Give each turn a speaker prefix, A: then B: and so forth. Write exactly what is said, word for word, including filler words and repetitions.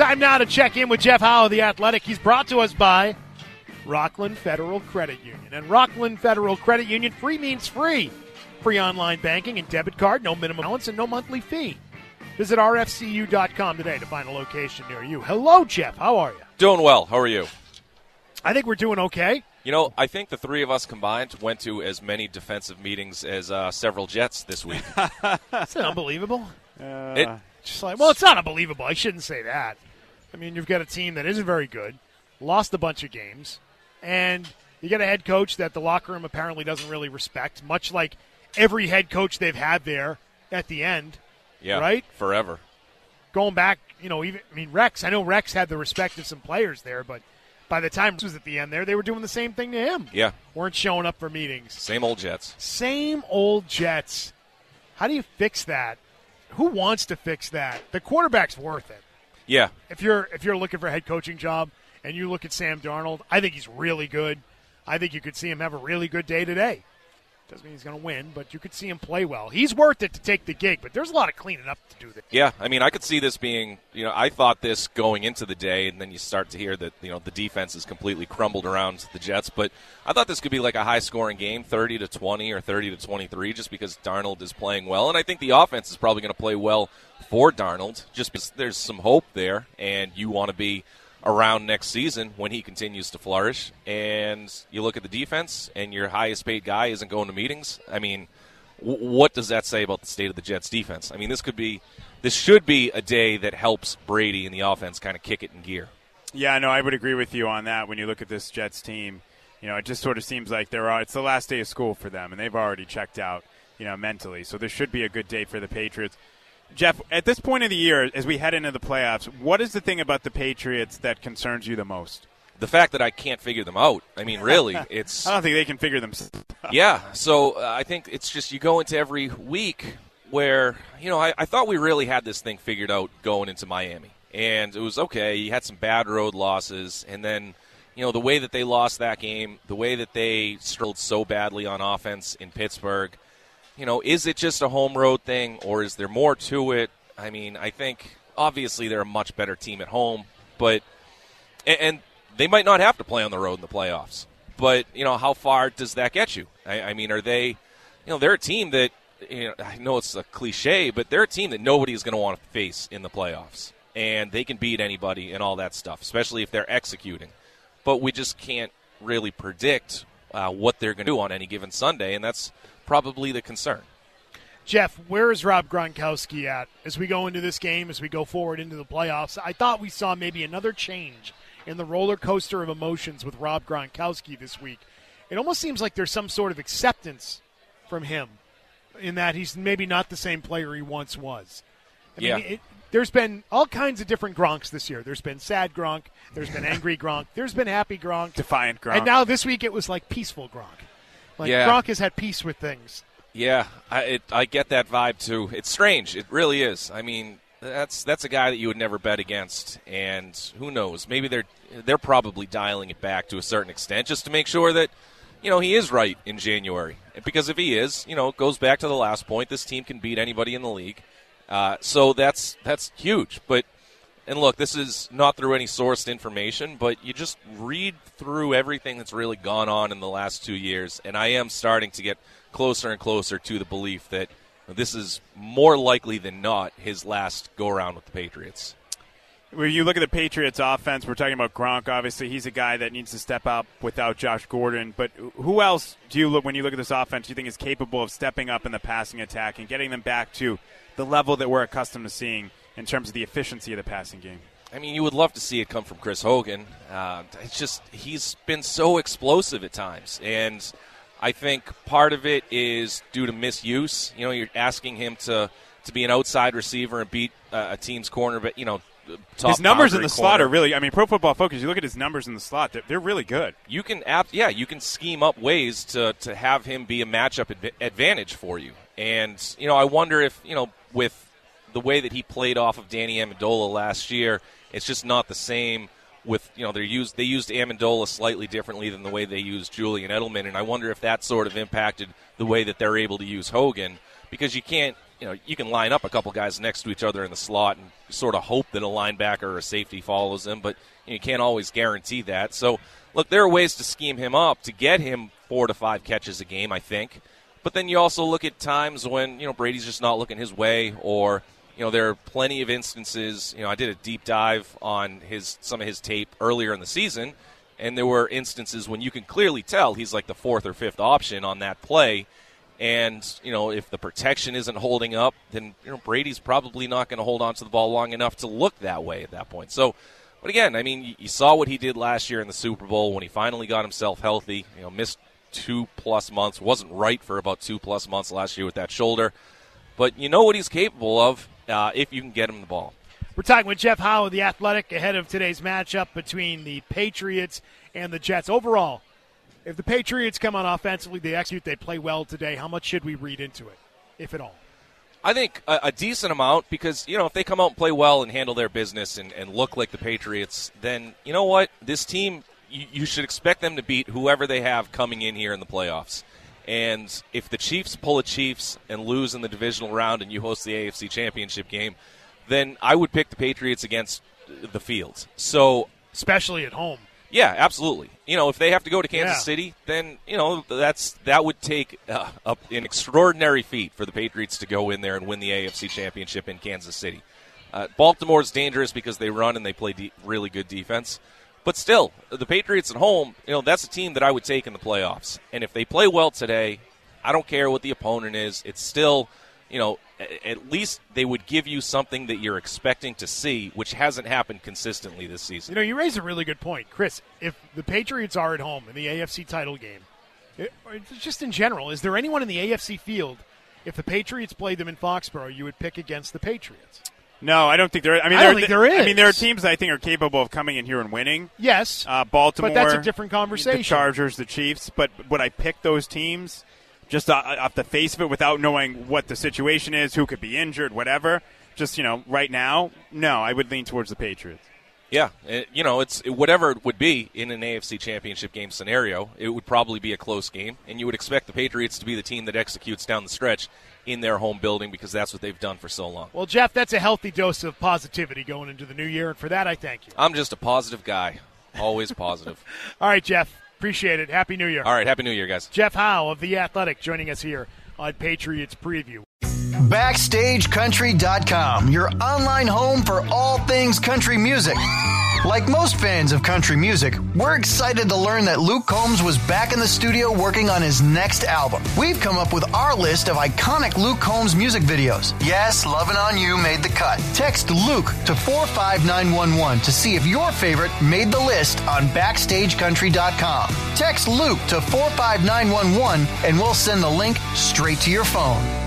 A: Time now to check in with Jeff Howe of The Athletic. He's brought to us by Rockland Federal Credit Union. And Rockland Federal Credit Union, free means free. Free online banking and debit card, no minimum balance and no monthly fee. Visit r f c u dot com today to find a location near you. Hello, Jeff. How are you?
B: Doing well. How are you?
A: I think we're doing okay.
B: You know, I think the three of us combined went to as many defensive meetings as uh, several Jets this week.
A: Is that unbelievable?
C: Uh,
B: it,
A: Just like, well, it's not unbelievable. I shouldn't say that. I mean, you've got a team that isn't very good, lost a bunch of games, and you got a head coach that the locker room apparently doesn't really respect, much like every head coach they've had there at the end.
B: Yeah,
A: right?
B: Forever.
A: Going back, you know, even I mean, Rex, I know Rex had the respect of some players there, but by the time Rex was at the end there, they were doing the same thing to him.
B: Yeah.
A: Weren't showing up for meetings.
B: Same old Jets.
A: Same old Jets. How do you fix that? Who wants to fix that? The quarterback's worth it.
B: Yeah.
A: If you're if you're looking for a head coaching job and you look at Sam Darnold, I think he's really good. I think you could see him have a really good day today. Doesn't mean he's going to win, but you could see him play well. He's worth it to take the gig, but there's a lot of cleaning up to do there.
B: Yeah, I mean, I could see this being, you know, I thought this going into the day, and then you start to hear that, you know, the defense is completely crumbled around the Jets, but I thought this could be like a high-scoring game, thirty to twenty or thirty to twenty-three, just because Darnold is playing well, and I think the offense is probably going to play well for Darnold, just because there's some hope there, and you want to be around next season when he continues to flourish. And you look at the defense, and your highest-paid guy isn't going to meetings. I mean, w- what does that say about the state of the Jets' defense? I mean, this could be, this should be a day that helps Brady and the offense kind of kick it in gear.
C: Yeah, no, I would agree with you on that. When you look at this Jets team, you know, it just sort of seems like they're it's the last day of school for them, and they've already checked out, you know, mentally. So this should be a good day for the Patriots. Jeff, at this point of the year, as we head into the playoffs, what is the thing about the Patriots that concerns you the most?
B: The fact that I can't figure them out. I mean, really, it's...
C: I don't think they can figure themselves out.
B: Yeah, so uh, I think it's just you go into every week where, you know, I, I thought we really had this thing figured out going into Miami. And it was okay, you had some bad road losses, and then, you know, the way that they lost that game, the way that they struggled so badly on offense in Pittsburgh, you know, is it just a home road thing, or is there more to it? I mean, I think obviously they're a much better team at home, but and, and they might not have to play on the road in the playoffs. But you know, how far does that get you? I, I mean, are they? You know, they're a team that, you know, I know it's a cliche, but they're a team that nobody is going to want to face in the playoffs, and they can beat anybody and all that stuff, especially if they're executing. But we just can't really predict uh, what they're going to do on any given Sunday, and that's probably the concern.
A: Jeff, where is Rob Gronkowski at as we go into this game, as we go forward into the playoffs? I thought we saw maybe another change in the roller coaster of emotions with Rob Gronkowski this week. It almost seems like there's some sort of acceptance from him in that he's maybe not the same player he once was. I
B: yeah.
A: mean, it, there's been all kinds of different Gronks this year. There's been sad Gronk. There's been angry Gronk. There's been happy Gronk.
C: Defiant Gronk.
A: And now this week it was like peaceful Gronk. Like,
B: yeah.
A: Gronk has had peace with things.
B: Yeah, I, it, I get that vibe, too. It's strange. It really is. I mean, that's that's a guy that you would never bet against, and who knows? Maybe they're they're probably dialing it back to a certain extent just to make sure that, you know, he is right in January. Because if he is, you know, it goes back to the last point. This team can beat anybody in the league. Uh, so that's that's huge. But and look, this is not through any sourced information, but you just read through everything that's really gone on in the last two years, and I am starting to get closer and closer to the belief that this is more likely than not his last go-around with the Patriots.
C: When you look at the Patriots offense, we're talking about Gronk. Obviously, he's a guy that needs to step up without Josh Gordon. But who else do you look when you look at this offense? Do you think is capable of stepping up in the passing attack and getting them back to the level that we're accustomed to seeing in terms of the efficiency of the passing game?
B: I mean, you would love to see it come from Chris Hogan. Uh, it's just he's been so explosive at times, and I think part of it is due to misuse. You know, you're asking him to, to be an outside receiver and beat uh, a team's corner, but you know. Top
C: his numbers in the
B: corner.
C: slot are really, I mean, Pro Football Focus, you look at his numbers in the slot, they're, they're really good.
B: You can, yeah, you can scheme up ways to, to have him be a matchup adv- advantage for you. And, you know, I wonder if, you know, with the way that he played off of Danny Amendola last year, it's just not the same with, you know, they used, they used Amendola slightly differently than the way they used Julian Edelman. And I wonder if that sort of impacted the way that they're able to use Hogan, because you can't, you know, you can line up a couple guys next to each other in the slot and sort of hope that a linebacker or a safety follows him, but you know, you can't always guarantee that. So, look, there are ways to scheme him up to get him four to five catches a game, I think. But then you also look at times when, you know, Brady's just not looking his way, or, you know, there are plenty of instances. You know, I did a deep dive on his some of his tape earlier in the season, and there were instances when you can clearly tell he's like the fourth or fifth option on that play. And, you know, if the protection isn't holding up, then, you know, Brady's probably not going to hold on to the ball long enough to look that way at that point. So, but again, I mean, you saw what he did last year in the Super Bowl when he finally got himself healthy. You know, missed two-plus months, wasn't right for about two-plus months last year with that shoulder. But you know what he's capable of uh, if you can get him the ball.
A: We're talking with Jeff Howe of The Athletic ahead of today's matchup between the Patriots and the Jets. Overall, if the Patriots come on offensively, they execute, they play well today, how much should we read into it, if at all?
B: I think a, a decent amount, because, you know, if they come out and play well and handle their business and, and look like the Patriots, then, you know what, this team, you, you should expect them to beat whoever they have coming in here in the playoffs. And if the Chiefs pull a Chiefs and lose in the divisional round and you host the A F C Championship game, then I would pick the Patriots against the field. So,
A: especially at home.
B: Yeah, absolutely. You know, if they have to go to Kansas
A: yeah.
B: City, then, you know, that's that would take uh, a, an extraordinary feat for the Patriots to go in there and win the A F C Championship in Kansas City. Uh, Baltimore's dangerous because they run and they play de- really good defense. But still, the Patriots at home, you know, that's a team that I would take in the playoffs. And if they play well today, I don't care what the opponent is. It's still, you know, at least they would give you something that you're expecting to see, which hasn't happened consistently this season.
A: You know, you raise a really good point. Chris, if the Patriots are at home in the A F C title game, it, just in general, is there anyone in the A F C field, if the Patriots played them in Foxborough, you would pick against the Patriots?
C: No, I don't think there. I mean,
A: I don't think there is.
C: I mean, there are teams that I think are capable of coming in here and winning.
A: Yes,
C: uh, Baltimore,
A: but that's a different conversation.
C: The Chargers, the Chiefs. But would I pick those teams just off the face of it without knowing what the situation is, who could be injured, whatever? Just, you know, right now, no, I would lean towards the Patriots.
B: Yeah, it, you know, it's whatever it would be in an A F C Championship game scenario, it would probably be a close game, and you would expect the Patriots to be the team that executes down the stretch in their home building because that's what they've done for so long.
A: Well, Jeff, that's a healthy dose of positivity going into the new year, and for that, I thank you.
B: I'm just a positive guy, always positive.
A: All right, Jeff, appreciate it. Happy New Year.
B: All right, Happy New Year, guys.
A: Jeff Howe of The Athletic joining us here on Patriots Preview.
D: Backstage Country dot com, your online home for all things country music. Like most fans of country music, we're excited to learn that Luke Combs was back in the studio working on his next album. We've come up with our list of iconic Luke Combs music videos. Yes, Lovin' On You made the cut. Text Luke to four five nine one one to see if your favorite made the list on Backstage Country dot com. Text Luke to four five nine one one and we'll send the link straight to your phone.